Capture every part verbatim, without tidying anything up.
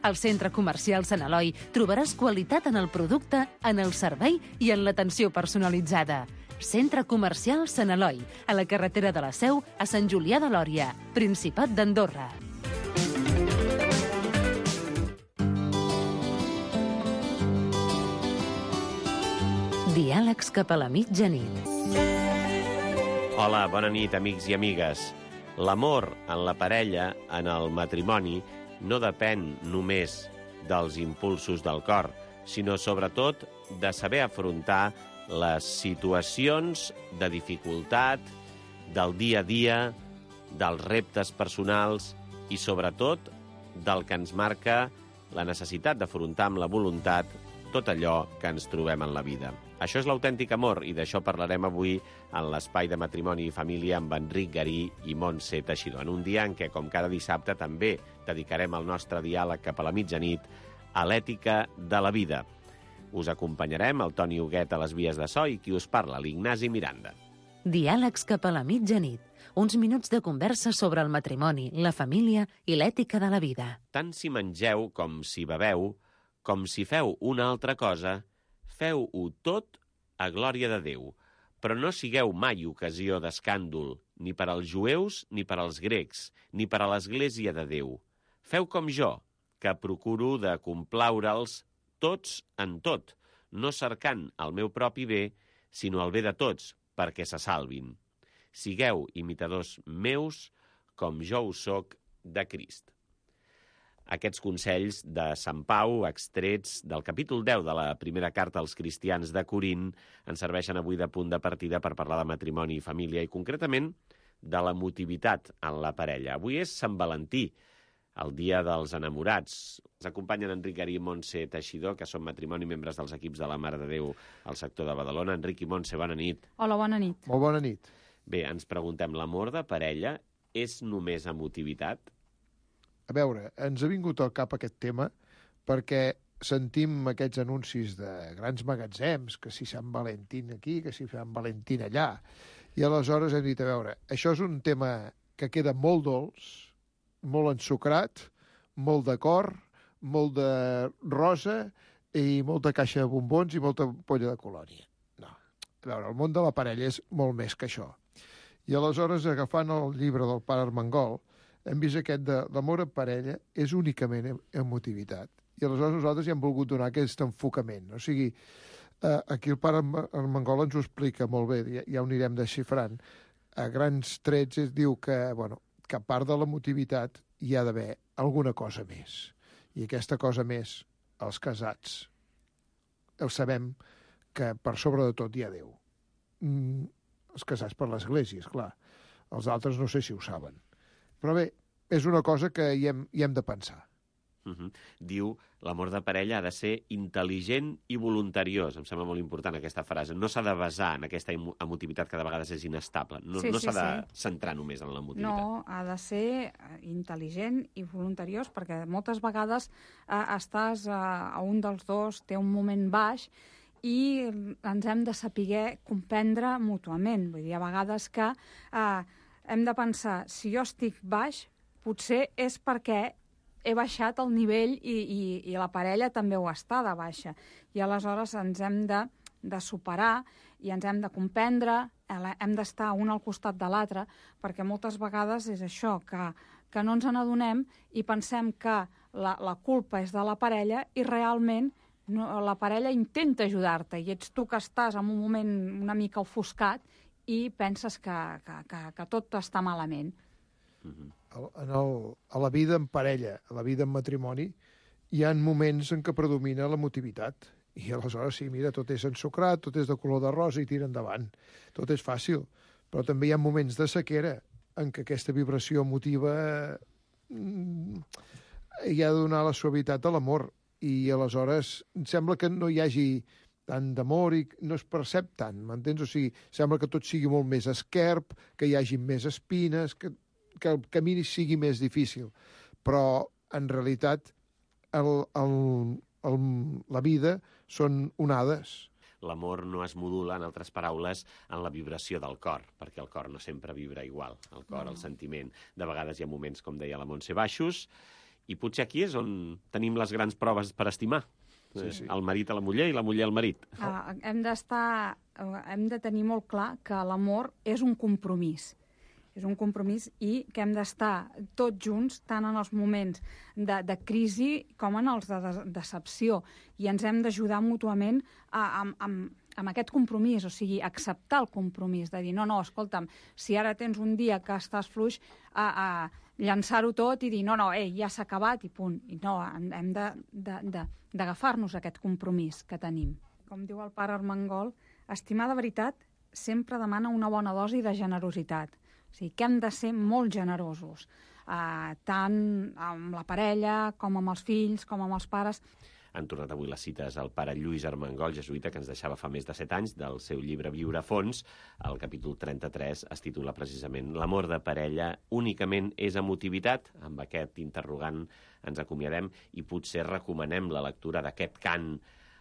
Al centre comercial Sant Eloi trobaràs qualitat en el producte, en el servei i en l'atenció personalitzada. Centre comercial Sant Eloi, a la carretera de la Seu, a Sant Julià de Lòria, Principat d'Andorra. Diàlegs cap a la mitjanit. Hola, bona nit, amics i amigues. L'amor en la parella, en el matrimoni, no depèn només dels impulsos del cor, sinó sobretot de saber afrontar les situacions de dificultat, del dia a dia, dels reptes personals i sobretot del que ens marca la necessitat d'afrontar amb la voluntat tot allò que ens trobem en la vida. Això és l'autèntic amor i d'això parlarem avui en l'espai de matrimoni i família amb Enric Garí i Montse Teixidor, en un dia en què, com cada dissabte, també dedicarem el nostre diàleg cap a la mitjanit a l'ètica de la vida. Us acompanyarem el Toni Huguet a les vies de so i qui us parla, l'Ignasi Miranda. Diàlegs cap a la mitjanit. Uns minuts de conversa sobre el matrimoni, la família i l'ètica de la vida. Tant si mengeu com si beveu, com si feu una altra cosa, feu-ho tot a glòria de Déu, però no sigueu mai ocasió d'escàndol, ni per als jueus ni per als grecs, ni per a l'Església de Déu. Feu com jo, que procuro de complaure'ls tots en tot, no cercant el meu propi bé, sinó el bé de tots, perquè se salvin. Sigueu imitadors meus, com jo ho soc de Crist. Aquests consells de Sant Pau, extrets del capítol deu de la primera carta als cristians de Corint, ens serveixen avui de punt de partida per parlar de matrimoni i família i, concretament, de l'emotivitat en la parella. Avui és Sant Valentí, el dia dels enamorats. Ens acompanyen Enric Garí i Montse Teixidor, que són matrimoni, membres dels equips de la Mare de Déu al sector de Badalona. Enric i Montse, bona nit. Hola, bona nit. Molt bona nit. Bé, ens preguntem, l'amor de parella és només emotivitat? A veure, ens ha vingut al cap aquest tema perquè sentim aquests anuncis de grans magatzems, que si Sant Valentín aquí, que si Sant Valentín allà, i aleshores hem dit, a veure, això és un tema que queda molt dolç, molt ensucrat, molt de cor, molt de rosa i molta caixa de bombons i molta polla de colònia. No, a veure, el món de la parella és molt més que això. I aleshores, agafant el llibre del pare Armengol, hem vist aquest de l'amor en parella és únicament emotivitat. I aleshores nosaltres hi hem volgut donar aquest enfocament. O sigui, eh, aquí el pare Armengol ens ho explica molt bé, ja, ja ho anirem desxifrant. A grans trets es diu que, bueno, que a part de l'emotivitat hi ha d'haver alguna cosa més. I aquesta cosa més, els casats, el sabem que per sobre de tot hi ha Déu. Mm, els casats per l'Església, esclar. Els altres no sé si ho saben. Però bé, és una cosa que hi hem, hi hem de pensar. Uh -huh. Diu, l'amor de parella ha de ser intel·ligent i voluntariós. Em sembla molt important aquesta frase. No s'ha de basar en aquesta emotivitat que de vegades és inestable. No, sí, no sí, s'ha de sí. centrar només en l'emotivitat. No, ha de ser intel·ligent i voluntariós, perquè moltes vegades eh, estàs eh, a un dels dos, té un moment baix, i ens hem de saber comprendre mútuament. Vull dir, a vegades que eh, hem de pensar, si jo estic baix, potser és perquè he baixat el nivell i, i, i la parella també ho està de baixa. I aleshores ens hem de, de superar i ens hem de comprendre, hem d'estar un al costat de l'altre, perquè moltes vegades és això, que, que no ens n'adonem i pensem que la, la culpa és de la parella i realment no, la parella intenta ajudar-te i ets tu que estàs en un moment una mica ofuscat i penses que, que, que, que tot està malament. Uh-huh. En el, a la vida en parella, a la vida en matrimoni, hi ha moments en què predomina l'emotivitat. I aleshores, sí, mira, tot és ensucrat, tot és de color de rosa i tira endavant. Tot és fàcil. Però també hi ha moments de sequera en què aquesta vibració emotiva mm, hi ha de donar la suavitat de l'amor. I aleshores sembla que no hi hagi tant d'amor i no es percep tant, m'entens? O sigui, sembla que tot sigui molt més esquerp, que hi hagi més espines, que, que el camí sigui més difícil. Però, en realitat, el, el, el, la vida són onades. L'amor no es modula, en altres paraules, en la vibració del cor, perquè el cor no sempre vibra igual. El cor, no. El sentiment. De vegades hi ha moments, com deia la Montse, baixos, I potser aquí és on tenim les grans proves per estimar. Sí, sí. El marit a la muller i la muller al marit. Uh, hem d'estar, uh, hem de tenir molt clar que l'amor és un compromís. És un compromís i que hem d'estar tots junts, tant en els moments de, de crisi com en els de, de decepció. I ens hem d'ajudar mútuament a, a, a, amb aquest compromís, o sigui, acceptar el compromís, de dir, no, no, escolta'm, si ara tens un dia que estàs fluix, a, a llançar-ho tot i dir, no, no, ei, ja s'ha acabat i punt. I no, hem de, de, de, d'agafar-nos aquest compromís que tenim. Com diu el pare Armengol, estimar de veritat sempre demana una bona dosi de generositat. O sigui, que hem de ser molt generosos, eh, tant amb la parella, com amb els fills, com amb els pares. Han tornat avui les cites al pare Lluís Armengol, jesuïta, que ens deixava fa més de set anys, del seu llibre Viure a fons. El capítol trenta-tres es titula precisament L'amor de parella únicament és emotivitat? Amb aquest interrogant ens acomiadem i potser recomanem la lectura d'aquest cant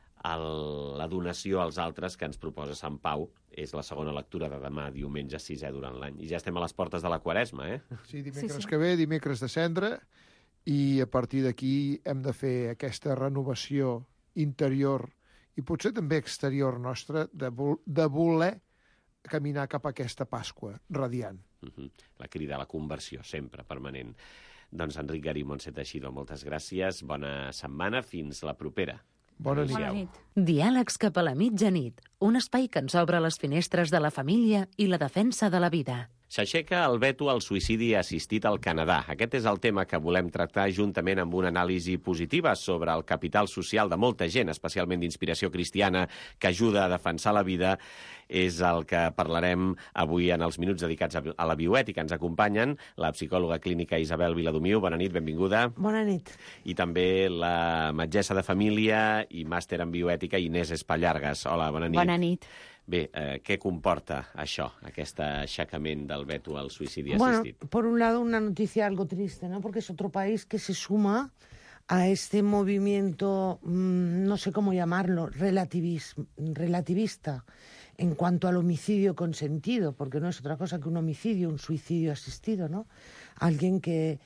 a la donació als altres que ens proposa Sant Pau. És la segona lectura de demà, diumenge sisè durant l'any. I ja estem a les portes de la Quaresma, eh? Sí, dimecres sí, sí. que ve, dimecres de Cendra, i a partir d'aquí hem de fer aquesta renovació interior i potser també exterior nostra de, vol de voler caminar cap a aquesta Pasqua radiant. Uh-huh. La crida a la conversió, sempre, permanent. Doncs Enric Garí, Montse Teixidor, moltes gràcies, bona setmana, fins la propera. Bona nit. Bona nit. Diàlegs cap a la mitjanit, un espai que ens obre les finestres de la família i la defensa de la vida. S'aixeca el veto al suïcidi assistit al Canadà. Aquest és el tema que volem tractar juntament amb una anàlisi positiva sobre el capital social de molta gent, especialment d'inspiració cristiana, que ajuda a defensar la vida. És el que parlarem avui en els minuts dedicats a la bioètica. Ens acompanyen la psicòloga clínica Isabel Viladomiu. Bona nit, benvinguda. Bona nit. I també la metgessa de família i màster en bioètica Inés Espallargas. Hola, bona nit. Bona nit. Bé, eh, què comporta això, aquest aixecament del veto al suïcidi Bueno, assistit? por un lado una noticia algo triste, ¿no? Porque es otro país que se suma a este movimiento, mmm, no sé cómo llamarlo, relativis, relativista en cuanto al homicidio consentido, porque no es otra cosa que un homicidio, un suicidio asistido, ¿no? Alguien que,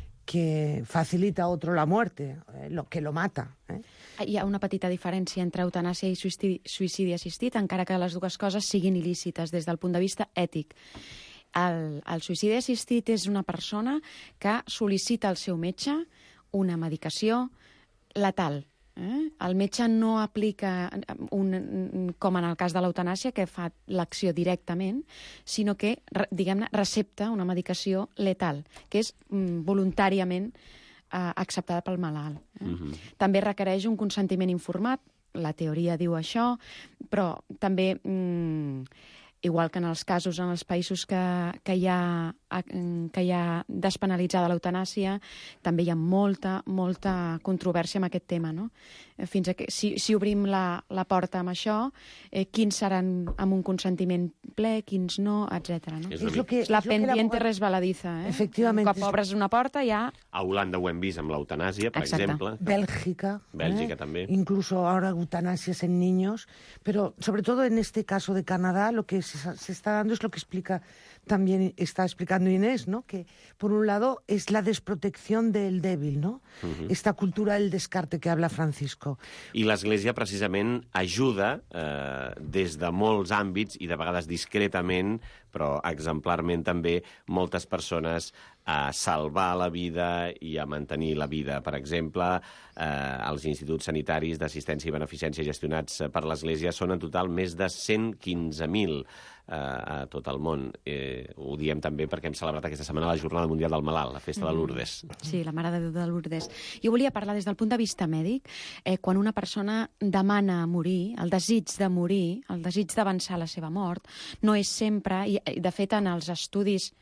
que facilita a otro la muerte, eh, lo, que lo mata, eh? Hi ha una petita diferència entre eutanàsia i suïcidi, suïcidi assistit, encara que les dues coses siguin il·lícites des del punt de vista ètic. El, el suïcidi assistit és una persona que sol·licita al seu metge una medicació letal. Eh? El metge no aplica, un, com en el cas de l'eutanàsia, que fa l'acció directament, sinó que, diguem-ne, recepta una medicació letal, que és mm, voluntàriament eh, acceptada pel malalt. Eh? Uh-huh. També requereix un consentiment informat, la teoria diu això, però també, mm, igual que en els casos en els països que, que, hi ha, que hi ha despenalitzada l'eutanàsia, també hi ha molta, molta controvèrsia amb aquest tema, no? Fins a que, si, si obrim la, la porta amb això, eh, quins seran amb un consentiment ple, quins no, etcètera. No? És, Es lo que, És la es lo que pendiente la- resbaladiza. Eh? Efectivament. Un cop obres una porta ja... A Holanda ho hem vist amb l'eutanàsia, per Exacte. exemple. Bélgica. Bélgica ¿eh? también. Incluso ahora eutanasias en niños. Pero sobre todo en este caso de Canadá, lo que se, se está dando es lo que explica también está explicando Inés, ¿no? Que por un lado es la desprotección del débil, ¿no? Uh-huh. Esta cultura del descarte que habla Francisco. I l'Església precisament ajuda eh, des de molts àmbits i de vegades discretament, però exemplarment també, moltes persones a salvar la vida i a mantenir la vida. Per exemple, eh, els instituts sanitaris d'assistència i beneficència gestionats per l'Església són en total més de cent quinze mil eh, a tot el món. Eh, ho diem també perquè hem celebrat aquesta setmana la Jornada Mundial del Malalt, la Festa de Lourdes. Sí, la Mare de Déu de Lourdes. Jo volia parlar des del punt de vista mèdic. Eh, quan una persona demana morir, el desig de morir, el desig d'avançar la seva mort, no és sempre, i de fet en els estudis,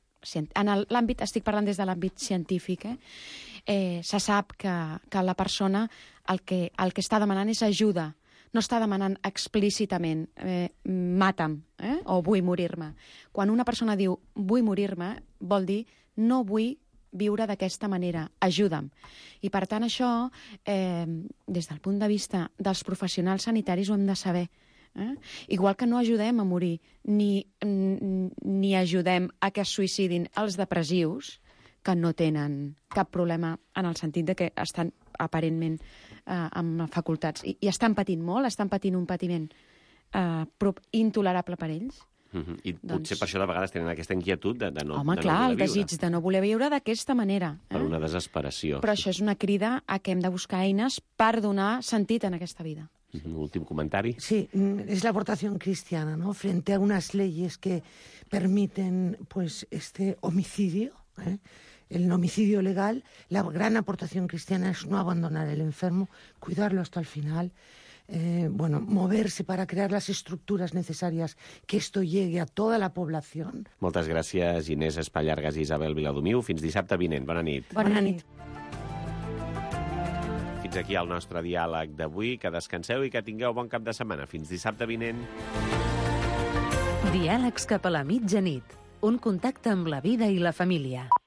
en l'àmbit, estic parlant des de l'àmbit científic, eh, eh, se sap que, que la persona el que, el que està demanant és ajuda, no està demanant explícitament eh, mata'm eh, o vull morir-me. Quan una persona diu vull morir-me, vol dir no vull viure d'aquesta manera, ajuda'm. I per tant això, eh, des del punt de vista dels professionals sanitaris ho hem de saber. Eh? Igual que no ajudem a morir, ni, ni ajudem a que es suïcidin els depressius, que no tenen cap problema en el sentit de que estan aparentment eh, amb facultats. I, I estan patint molt, estan patint un patiment eh, intolerable per ells. Uh -huh. I doncs... potser per això de vegades tenen aquesta inquietud de, de no, Home, de clar, no el voler viure. desig de no voler viure d'aquesta manera. Eh? Per una desesperació. Però això és una crida a que hem de buscar eines per donar sentit en aquesta vida. Uh -huh. Últim comentari. Sí, es la aportación cristiana, ¿no? Frente a unas leyes que permiten, pues, este homicidio, ¿eh? El homicidio legal, la gran aportación cristiana es no abandonar al enfermo, cuidarlo hasta el final. Eh, bueno, moverse para crear las estructuras necesarias que esto llegue a toda la población. Moltes gràcies, Inés Espallargas i Isabel Viladomiu. Fins dissabte vinent. Bona nit. Bona, Bona nit. Fins aquí el nostre diàleg d'avui. Que descanseu i que tingueu bon cap de setmana. Fins dissabte vinent. Diàlegs cap a la mitjanit. Un contacte amb la vida i la família.